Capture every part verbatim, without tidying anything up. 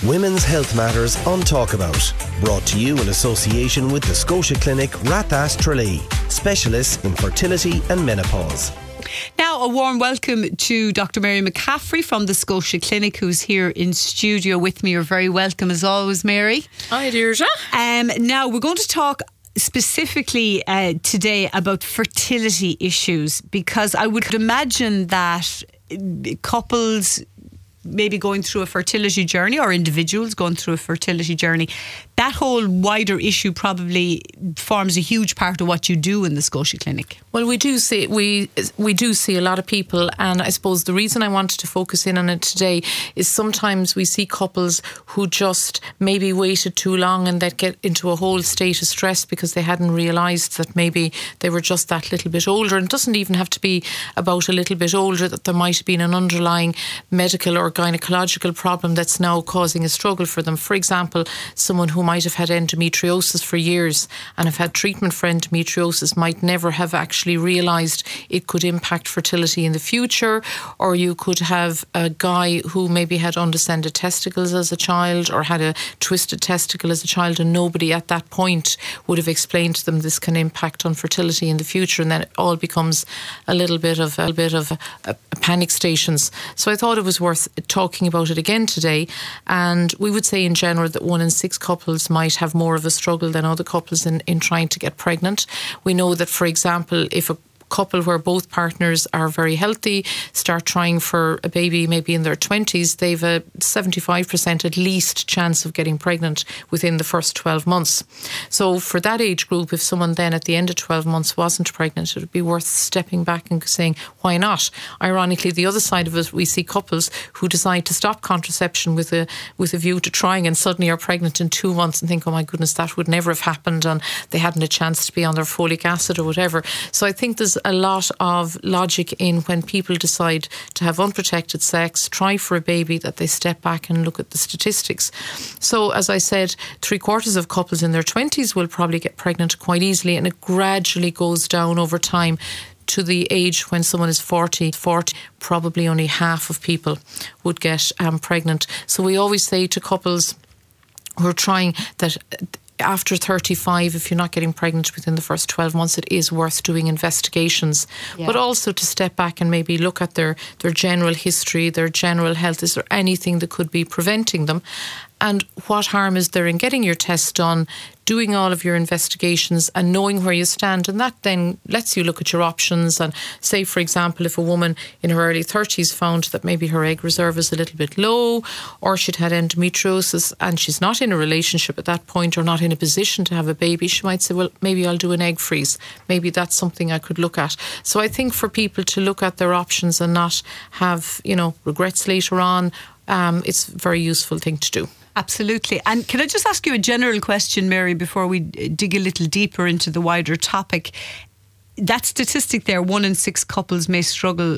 Women's Health Matters on Talkabout. Brought to you in association with the Scotia Clinic Rathas Tralee, specialists in fertility and menopause. Now, a warm welcome to Doctor Mary McCaffrey from the Scotia Clinic, who's here in studio with me. You're very welcome as always, Mary. Hi, Deirdre. Um, now, we're going to talk specifically uh, today about fertility issues, because I would imagine that couples maybe going through a fertility journey, or individuals going through a fertility journey, that whole wider issue probably forms a huge part of what you do in the Scotia Clinic. Well, we do see we we do see a lot of people, and I suppose the reason I wanted to focus in on it today is sometimes we see couples who just maybe waited too long and that get into a whole state of stress because they hadn't realised that maybe they were just that little bit older. And it doesn't even have to be about a little bit older, that there might have been an underlying medical or gynecological problem that's now causing a struggle for them. For example, someone who might have had endometriosis for years and have had treatment for endometriosis might never have actually realised it could impact fertility in the future. Or you could have a guy who maybe had undescended testicles as a child, or had a twisted testicle as a child, and nobody at that point would have explained to them this can impact on fertility in the future, and then it all becomes a little bit of a, a bit of a, a panic stations. So I thought it was worth talking about it again today. And we would say in general that one in six couples might have more of a struggle than other couples in, in trying to get pregnant. We know that, for example, if a couple where both partners are very healthy start trying for a baby maybe in their twenties, they've a seventy-five percent at least chance of getting pregnant within the first twelve months. So for that age group, if someone then at the end of twelve months wasn't pregnant, it would be worth stepping back and saying, why not? Ironically, the other side of it, we see couples who decide to stop contraception with a with a view to trying, and suddenly are pregnant in two months and think, oh my goodness, that would never have happened, and they hadn't a chance to be on their folic acid or whatever. So I think there's a lot of logic in when people decide to have unprotected sex, try for a baby, that they step back and look at the statistics. So as I said, three quarters of couples in their twenties will probably get pregnant quite easily, and it gradually goes down over time to the age when someone is forty, forty, probably only half of people would get um, pregnant. So we always say to couples who are trying that after thirty-five, if you're not getting pregnant within the first twelve months, it is worth doing investigations. Yeah. But also to step back and maybe look at their, their general history, their general health. Is there anything that could be preventing them? And what harm is there in getting your test done, doing all of your investigations and knowing where you stand? And that then lets you look at your options. And say, for example, if a woman in her early thirties found that maybe her egg reserve is a little bit low, or she'd had endometriosis and she's not in a relationship at that point, or not in a position to have a baby, she might say, well, maybe I'll do an egg freeze. Maybe that's something I could look at. So I think for people to look at their options and not have, you know, regrets later on, um, it's a very useful thing to do. Absolutely. And can I just ask you a general question, Mary, before we dig a little deeper into the wider topic? That statistic there, one in six couples may struggle.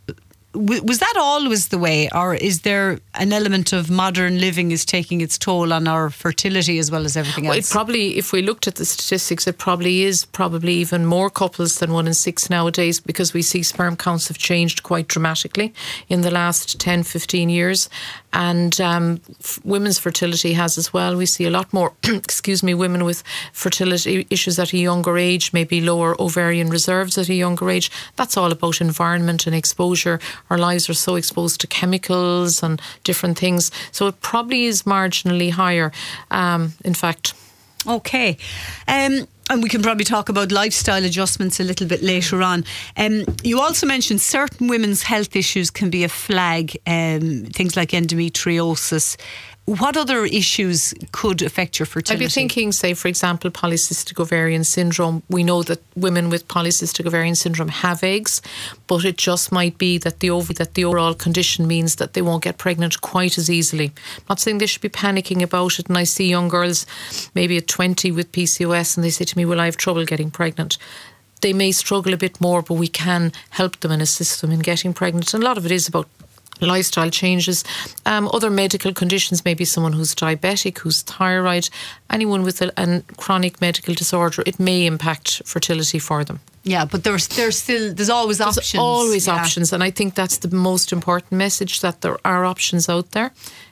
Was that always the way, or is there an element of modern living is taking its toll on our fertility as well as everything else? Well, it probably, if we looked at the statistics, it probably is probably even more couples than one in six nowadays, because we see sperm counts have changed quite dramatically in the last ten, fifteen years. And um, f- women's fertility has as well. We see a lot more, excuse me, women with fertility issues at a younger age, maybe lower ovarian reserves at a younger age. That's all about environment and exposure. Our lives are so exposed to chemicals and different things. So it probably is marginally higher, um, in fact. Okay. Um, and we can probably talk about lifestyle adjustments a little bit later on. Um, you also mentioned certain women's health issues can be a flag, um, things like endometriosis. What other issues could affect your fertility? I'd be thinking, say, for example, polycystic ovarian syndrome. We know that women with polycystic ovarian syndrome have eggs, but it just might be that the ov- that the overall condition means that they won't get pregnant quite as easily. I'm not saying they should be panicking about it. And I see young girls, maybe at twenty with P C O S, and they say to me, well, I have trouble getting pregnant. They may struggle a bit more, but we can help them and assist them in getting pregnant. And a lot of it is about lifestyle changes. Um, other medical conditions, maybe someone who's diabetic, who's thyroid, anyone with a, a chronic medical disorder, it may impact fertility for them. Yeah, but there's there's still there's always there's options. always yeah. options, and I think that's the most important message, that there are options out there.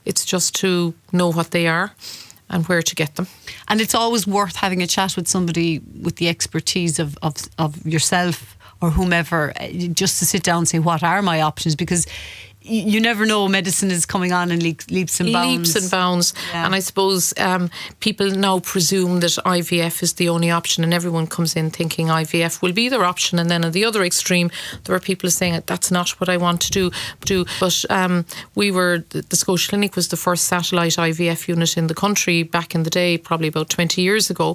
It's just to know what they are and where to get them. And it's always worth having a chat with somebody with the expertise of, of, of yourself or whomever, just to sit down and say, what are my options? Because you never know, medicine is coming on in leaps, leaps and bounds. Leaps and bounds. Yeah. And I suppose um, people now presume that I V F is the only option, and everyone comes in thinking I V F will be their option. And then at the other extreme, there are people saying, that's not what I want to do. do. But um, we were, the Scotia Clinic was the first satellite I V F unit in the country back in the day, probably about twenty years ago.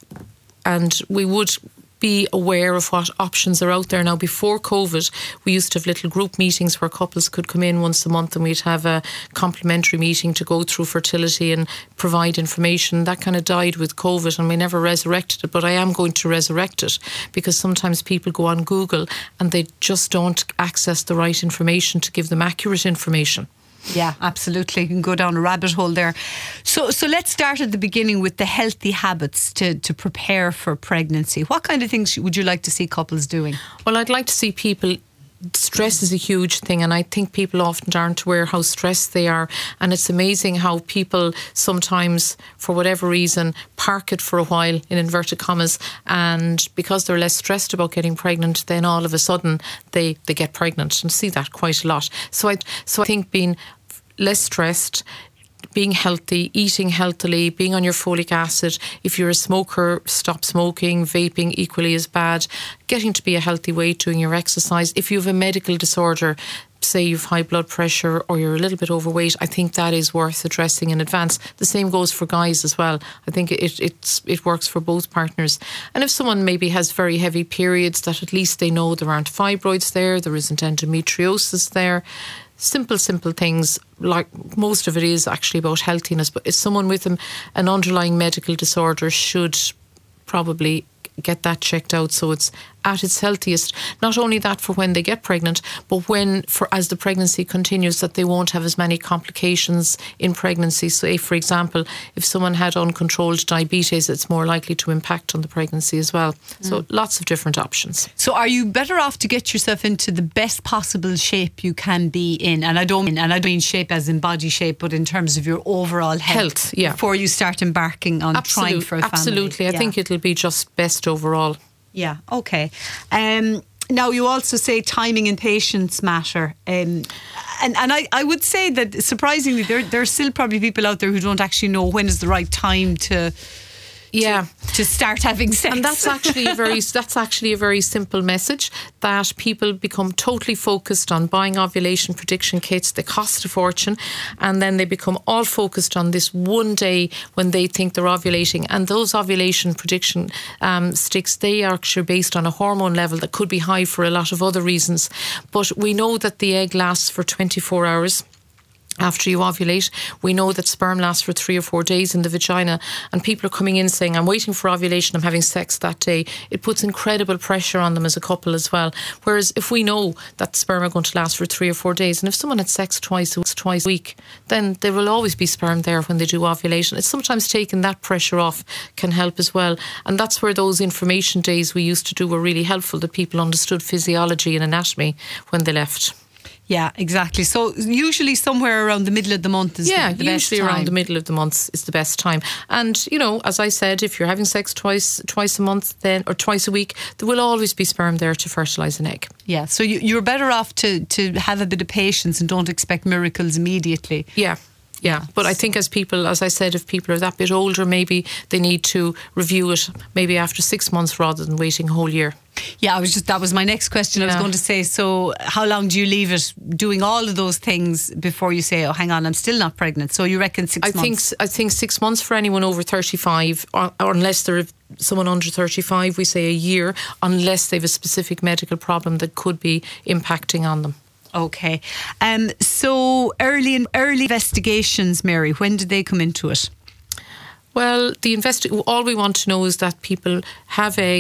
And we would be aware of what options are out there. Now, before COVID, we used to have little group meetings where couples could come in once a month, and we'd have a complimentary meeting to go through fertility and provide information. That kind of died with COVID, and we never resurrected it, but I am going to resurrect it, because sometimes people go on Google and they just don't access the right information to give them accurate information. Yeah, absolutely. You can go down a rabbit hole there. So so let's start at the beginning with the healthy habits to, to prepare for pregnancy. What kind of things would you like to see couples doing? Well, I'd like to see people... Stress is a huge thing, and I think people often aren't aware how stressed they are, and it's amazing how people sometimes, for whatever reason, park it for a while, in inverted commas, and because they're less stressed about getting pregnant, then all of a sudden they, they get pregnant, and see that quite a lot. So I, so I think being less stressed, being healthy, eating healthily, being on your folic acid. If you're a smoker, stop smoking. Vaping equally is bad. Getting to be a healthy weight, doing your exercise. If you have a medical disorder, say you've high blood pressure or you're a little bit overweight, I think that is worth addressing in advance. The same goes for guys as well. I think it it's, it works for both partners. And if someone maybe has very heavy periods, that at least they know there aren't fibroids there, there isn't endometriosis there. Simple, simple things, like most of it is actually about healthiness, but if someone with an, an underlying medical disorder should probably get that checked out so it's at its healthiest. Not only that for when they get pregnant, but when, for as the pregnancy continues, that they won't have as many complications in pregnancy. So, for example, if someone had uncontrolled diabetes, it's more likely to impact on the pregnancy as well. Mm. So lots of different options. So are you better off to get yourself into the best possible shape you can be in? And I don't mean, and I don't mean shape as in body shape, but in terms of your overall health, health yeah. before you start embarking on Absolute, trying for a family. Absolutely. I yeah. think it'll be just best overall. Yeah, okay. Um, now, you also say timing and patience matter. Um, and and I, I would say that, surprisingly, there, there are still probably people out there who don't actually know when is the right time to... Yeah, to, to start having sex. And that's actually a very that's actually a very simple message, that people become totally focused on buying ovulation prediction kits. They cost a fortune, and then they become all focused on this one day when they think they're ovulating. And those ovulation prediction um, sticks, they are actually based on a hormone level that could be high for a lot of other reasons. But we know that the egg lasts for twenty-four hours. After you ovulate, we know that sperm lasts for three or four days in the vagina, and people are coming in saying, I'm waiting for ovulation, I'm having sex that day. It puts incredible pressure on them as a couple as well. Whereas if we know that sperm are going to last for three or four days, and if someone had sex twice a, twice a week, then there will always be sperm there when they do ovulation. It's sometimes taking that pressure off can help as well. And that's where those information days we used to do were really helpful, that people understood physiology and anatomy when they left. Yeah, exactly. So usually somewhere around the middle of the month is yeah, the, the best time. Yeah, usually around the middle of the month is the best time. And, you know, as I said, if you're having sex twice twice a month then or twice a week, there will always be sperm there to fertilise an egg. Yeah, so you, you're better off to, to have a bit of patience and don't expect miracles immediately. Yeah. Yeah, but I think as people, as I said, if people are that bit older, maybe they need to review it maybe after six months rather than waiting a whole year. Yeah, I was just that was my next question. Yeah. I was going to say, so how long do you leave it doing all of those things before you say, oh, hang on, I'm still not pregnant? So you reckon six I months? think I think six months for anyone over thirty-five, or, or unless they're someone under thirty-five, we say a year, unless they have a specific medical problem that could be impacting on them. Okay. Um, so early early investigations, Mary, when did they come into it? Well, the investi- all we want to know is that people have eggs,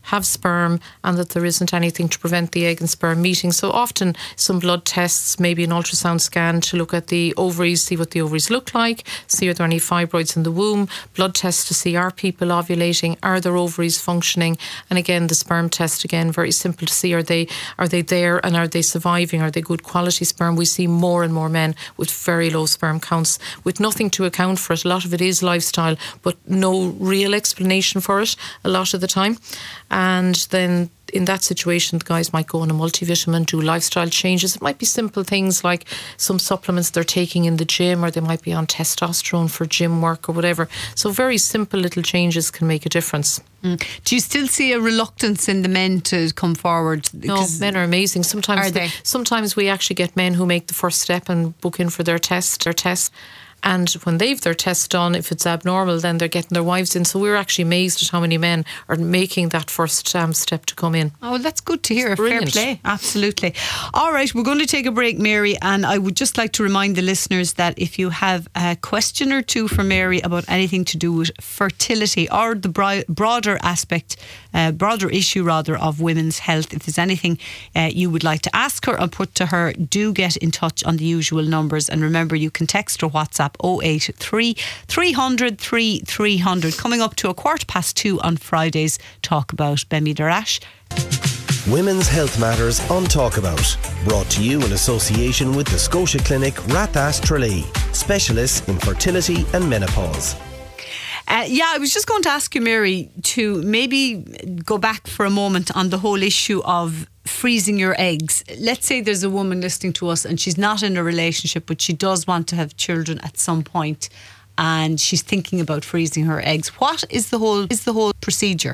have sperm, and that there isn't anything to prevent the egg and sperm meeting. So often some blood tests, maybe an ultrasound scan to look at the ovaries, see what the ovaries look like, see are there any fibroids in the womb, blood tests to see are people ovulating, are their ovaries functioning, and again the sperm test, again very simple to see are they are they there and are they surviving, are they good quality sperm. We see more and more men with very low sperm counts with nothing to account for it. A lot of it is lifestyle, but no real explanation for it a lot of the time. And then in that situation, the guys might go on a multivitamin, do lifestyle changes. It might be simple things like some supplements they're taking in the gym, or they might be on testosterone for gym work or whatever. So very simple little changes can make a difference. Mm. Do you still see a reluctance in the men to come forward? No, men are amazing. Sometimes are they? they, sometimes we actually get men who make the first step and book in for their test, their test. And when they've their test done, if it's abnormal, then they're getting their wives in. So we're actually amazed at how many men are making that first um, step to come in. Oh, well, that's good to hear. Fair Brilliant. play. Absolutely. All right, we're going to take a break, Mary. And I would just like to remind the listeners that if you have a question or two for Mary about anything to do with fertility or the bri- broader aspect, uh, broader issue rather, of women's health, if there's anything uh, you would like to ask her and put to her, do get in touch on the usual numbers. And remember, you can text or WhatsApp oh eight three, three hundred, three three hundred. Coming up to a quarter past two on Fridays, talk about Bemi Darash. Women's Health Matters on Talk About. Brought to you in association with the Scotia Clinic Rathas Tralee, specialists in fertility and menopause. Uh, yeah, I was just going to ask you, Mary, to maybe go back for a moment on the whole issue of freezing your eggs. Let's say there's a woman listening to us and she's not in a relationship, but she does want to have children at some point, and she's thinking about freezing her eggs. What is the whole is the whole procedure?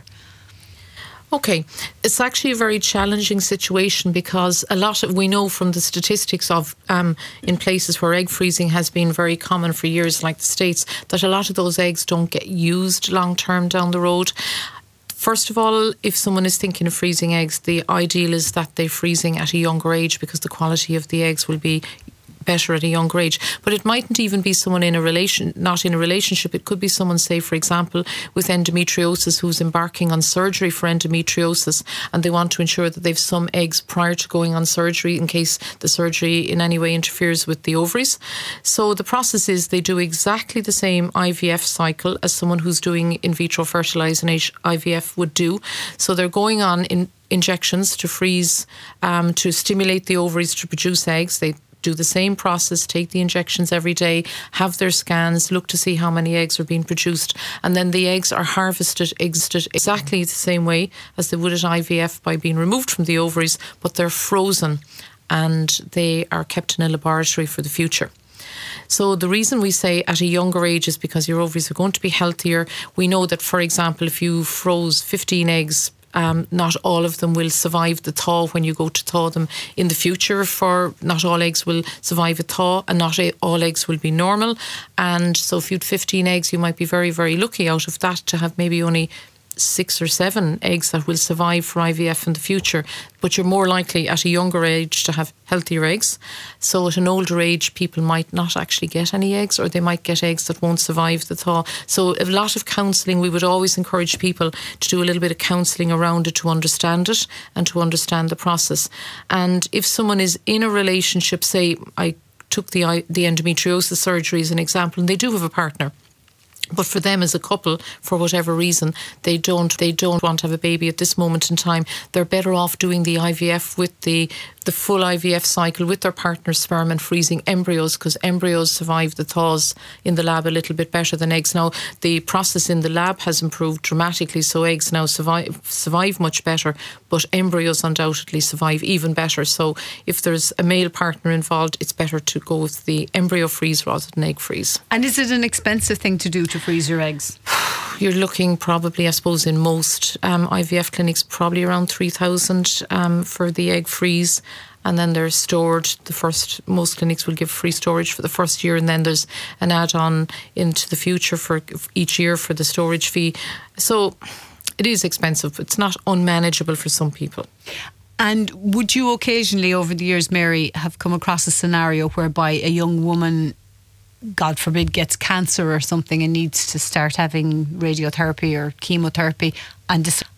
Okay, it's actually a very challenging situation because a lot of, we know from the statistics of um, in places where egg freezing has been very common for years, like the States, that a lot of those eggs don't get used long term down the road. First of all, if someone is thinking of freezing eggs, the ideal is that they're freezing at a younger age because the quality of the eggs will be better at a younger age. But it mightn't even be someone in a relation, not in a relationship. It could be someone, say, for example, with endometriosis who's embarking on surgery for endometriosis, and they want to ensure that they've some eggs prior to going on surgery in case the surgery in any way interferes with the ovaries. So the process is they do exactly the same I V F cycle as someone who's doing in vitro fertilising I V F would do. So they're going on in injections to freeze, um, to stimulate the ovaries to produce eggs. They do the same process, take the injections every day, have their scans, look to see how many eggs are being produced, and then the eggs are harvested, exited exactly the same way as they would at I V F by being removed from the ovaries, but they're frozen and they are kept in a laboratory for the future. So the reason we say at a younger age is because your ovaries are going to be healthier. We know that, for example, if you froze fifteen eggs, Um, not all of them will survive the thaw when you go to thaw them in the future. For not all eggs will survive a thaw, and not all eggs will be normal. And so if you had fifteen eggs, you might be very, very lucky out of that to have maybe only six or seven eggs that will survive for I V F in the future. But you're more likely at a younger age to have healthier eggs. So at an older age, people might not actually get any eggs, or they might get eggs that won't survive the thaw. So a lot of counselling, we would always encourage people to do a little bit of counselling around it to understand it and to understand the process. And if someone is in a relationship, say I took the, the endometriosis surgery as an example, and they do have a partner, but for them as a couple, for whatever reason, they don't they don't want to have a baby at this moment in time, they're better off doing the I V F with the the full I V F cycle with their partner's sperm and freezing embryos, because embryos survive the thaws in the lab a little bit better than eggs. Now, the process in the lab has improved dramatically, so eggs now survive, survive much better, but embryos undoubtedly survive even better. So if there's a male partner involved, it's better to go with the embryo freeze rather than egg freeze. And is it an expensive thing to do to freeze your eggs? You're looking probably, I suppose, in most um, I V F clinics, probably around three thousand um, for the egg freeze. And then they're stored. The first, most clinics will give free storage for the first year, and then there's an add-on into the future for each year for the storage fee. So it is expensive. It's not unmanageable for some people. And would you occasionally, over the years, Mary, have come across a scenario whereby a young woman, God forbid, gets cancer or something and needs to start having radiotherapy or chemotherapy, and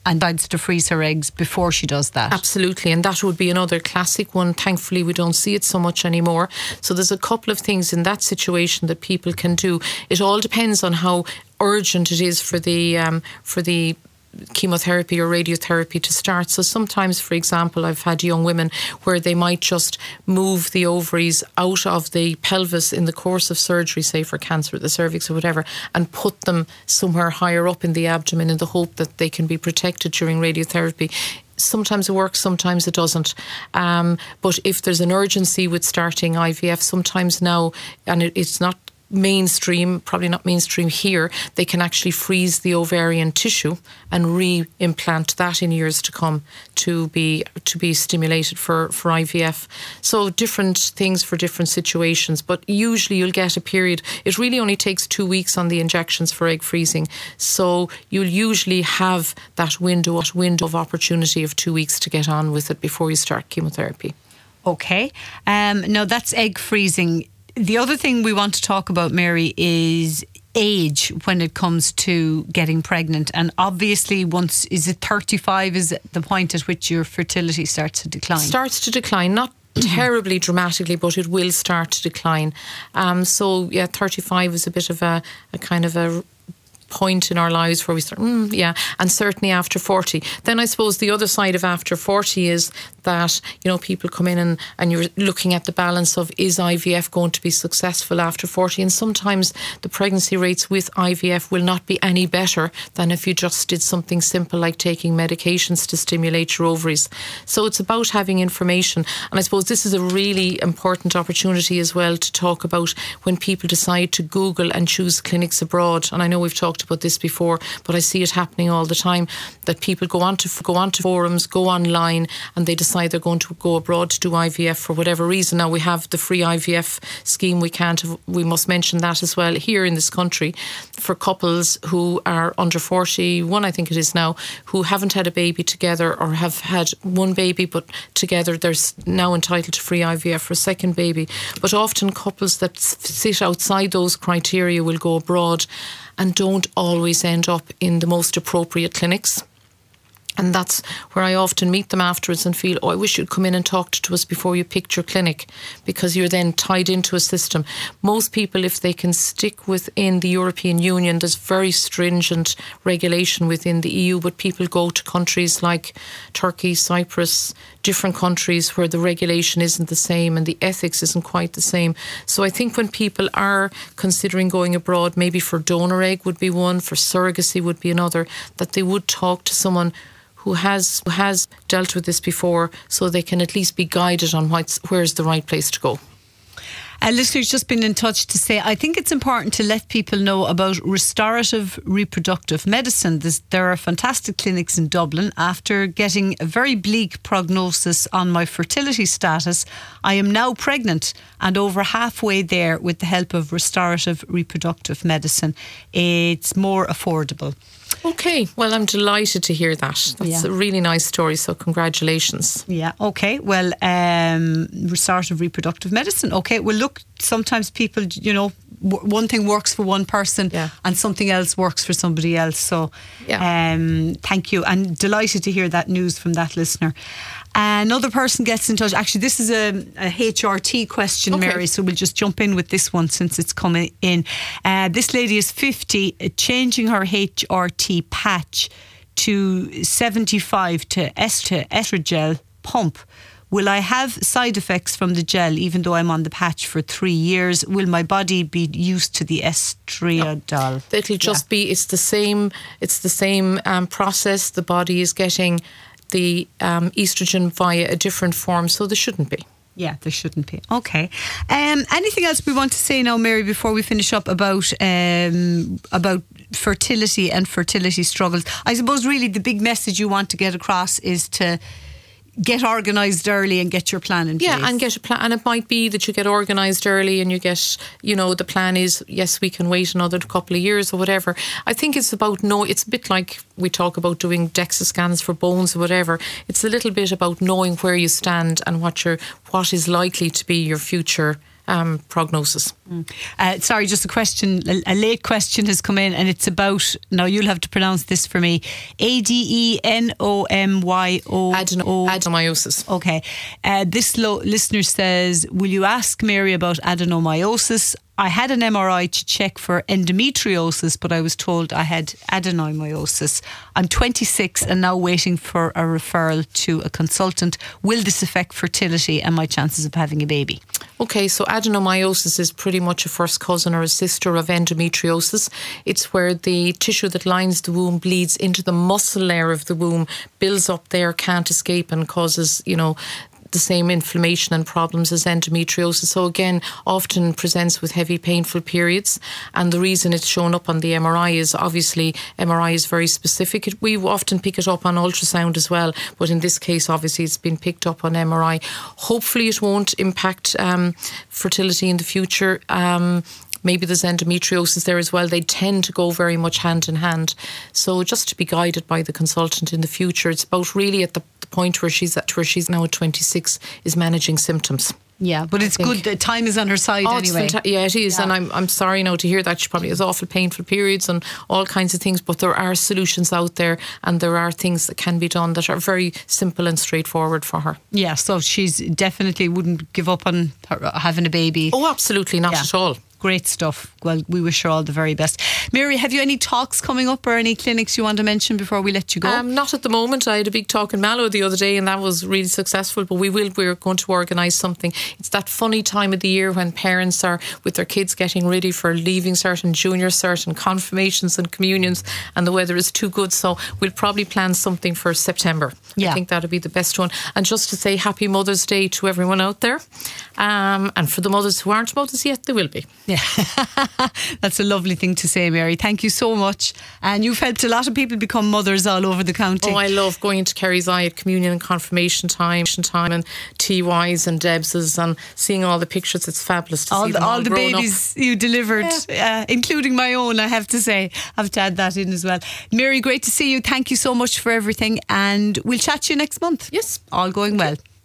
and decides to freeze her eggs before she does that. Absolutely, and that would be another classic one. Thankfully, we don't see it so much anymore. So there's a couple of things in that situation that people can do. It all depends on how urgent it is for the um, for the chemotherapy or radiotherapy to start. So sometimes, for example, I've had young women where they might just move the ovaries out of the pelvis in the course of surgery, say for cancer of the cervix or whatever, and put them somewhere higher up in the abdomen in the hope that they can be protected during radiotherapy. Sometimes it works, sometimes it doesn't. Um, but if there's an urgency with starting I V F, sometimes now, and it, it's not mainstream, probably not mainstream here, they can actually freeze the ovarian tissue and re-implant that in years to come to be to be stimulated for, for I V F. So different things for different situations, but usually you'll get a period. It really only takes two weeks on the injections for egg freezing. So you'll usually have that window, that window of opportunity of two weeks to get on with it before you start chemotherapy. Okay. Um, now that's egg freezing. The other thing we want to talk about, Mary, is age when it comes to getting pregnant. And obviously, once, is it thirty-five is the point at which your fertility starts to decline? Starts to decline, not terribly dramatically, but it will start to decline. Um, so, yeah, thirty-five is a bit of a, a kind of a point in our lives where we start, mm, yeah, and certainly after forty. Then I suppose the other side of after forty is that, you know, people come in and, and you're looking at the balance of, is I V F going to be successful after forty? And sometimes the pregnancy rates with I V F will not be any better than if you just did something simple like taking medications to stimulate your ovaries. So it's about having information. And I suppose this is a really important opportunity as well to talk about when people decide to Google and choose clinics abroad. And I know we've talked about this before, but I see it happening all the time, that people go on to go on to forums, go online, and they decide they're going to go abroad to do I V F for whatever reason. Now we have the free I V F scheme. We can't, we must mention that as well here in this country for couples who are under forty-one, I think it is now, who haven't had a baby together or have had one baby but together, they're now entitled to free I V F for a second baby. But often couples that sit outside those criteria will go abroad and don't always end up in the most appropriate clinics. And that's where I often meet them afterwards and feel, oh, I wish you'd come in and talk to us before you picked your clinic, because you're then tied into a system. Most people, if they can stick within the European Union, there's very stringent regulation within the E U, but people go to countries like Turkey, Cyprus, different countries where the regulation isn't the same and the ethics isn't quite the same. So I think when people are considering going abroad, maybe for donor egg would be one, for surrogacy would be another, that they would talk to someone who has who has dealt with this before, so they can at least be guided on what's, where's the right place to go. A listener's just been in touch to say, I think it's important to let people know about restorative reproductive medicine. There's, there are fantastic clinics in Dublin. After getting a very bleak prognosis on my fertility status, I am now pregnant and over halfway there with the help of restorative reproductive medicine. It's more affordable. Okay, well, I'm delighted to hear that. That's Yeah. a really nice story, so congratulations. Yeah, okay. Well, um, restorative reproductive medicine. Okay, well, look, sometimes people, you know, w- one thing works for one person Yeah. and something else works for somebody else. So, Yeah. um, thank you. And delighted to hear that news from that listener. Another person gets in touch. Actually, this is a, a H R T question, Okay. Mary, so we'll just jump in with this one since it's coming in. Uh, this lady is fifty, uh, changing her H R T patch to seventy-five to est- to estrogel pump. Will I have side effects from the gel even though I'm on the patch for three years? Will my body be used to the estriadol? It'll just be, it's the same, it's the same um, process. The body is getting the um, estrogen via a different form, so there shouldn't be. Yeah, there shouldn't be. Okay. Um, anything else we want to say now, Mary, before we finish up about um, about fertility and fertility struggles? I suppose really the big message you want to get across is to get organised early and get your plan in place. Yeah, and get a plan. And it might be that you get organised early and you get, you know, the plan is, yes, we can wait another couple of years or whatever. I think it's about, know, it's a bit like we talk about doing DEXA scans for bones or whatever. It's a little bit about knowing where you stand and what your what is likely to be your future um, prognosis. Mm. Uh, sorry, just a question, a, a late question has come in, and it's about, now you'll have to pronounce this for me, A D E N O M Y O. Adeno- adenomyosis. Okay. Uh, this lo- listener says, will you ask Mary about adenomyosis? I had an M R I to check for endometriosis, but I was told I had adenomyosis. I'm twenty-six and now waiting for a referral to a consultant. Will this affect fertility and my chances of having a baby? Okay, so adenomyosis is pretty much a first cousin or a sister of endometriosis. It's where the tissue that lines the womb bleeds into the muscle layer of the womb, builds up there, can't escape, and causes, you know, the same inflammation and problems as endometriosis. So again, often presents with heavy painful periods, and the reason it's shown up on the M R I is obviously M R I is very specific. We often pick it up on ultrasound as well, but in this case obviously it's been picked up on M R I. Hopefully it won't impact um, fertility in the future. Um, Maybe there's endometriosis there as well. They tend to go very much hand in hand. So just to be guided by the consultant in the future. It's about really at the, the point where she's at, where she's now at twenty-six, is managing symptoms. Yeah, but it's good that time is on her side oh, anyway. It's fanta- yeah, it is. Yeah. And I'm I'm sorry now to hear that. She probably has awful painful periods and all kinds of things, but there are solutions out there, and there are things that can be done that are very simple and straightforward for her. Yeah, so she's definitely wouldn't give up on her, having a baby. Oh, absolutely not yeah. at all. Great stuff. Well, we wish her all the very best. Mary, have you any talks coming up or any clinics you want to mention before we let you go? Um, not at the moment. I had a big talk in Mallow the other day and that was really successful, but we will, we're going to organise something. It's that funny time of the year when parents are with their kids getting ready for leaving cert and junior cert and confirmations and communions, and the weather is too good, so we'll probably plan something for September. Yeah. I think that'll be the best one. And just to say happy Mother's Day to everyone out there, um, and for the mothers who aren't mothers yet, they will be. Yeah, that's a lovely thing to say, Mary. Thank you so much. And you've helped a lot of people become mothers all over the county. Oh, I love going to Kerry's Eye at communion and confirmation time, time and T Ys and Debs's, and seeing all the pictures. It's fabulous to all see the, them all, all the babies up. You delivered, yeah. uh, including my own, I have to say. I have to add that in as well. Mary, great to see you. Thank you so much for everything, and we'll chat to you next month. Yes. All going well.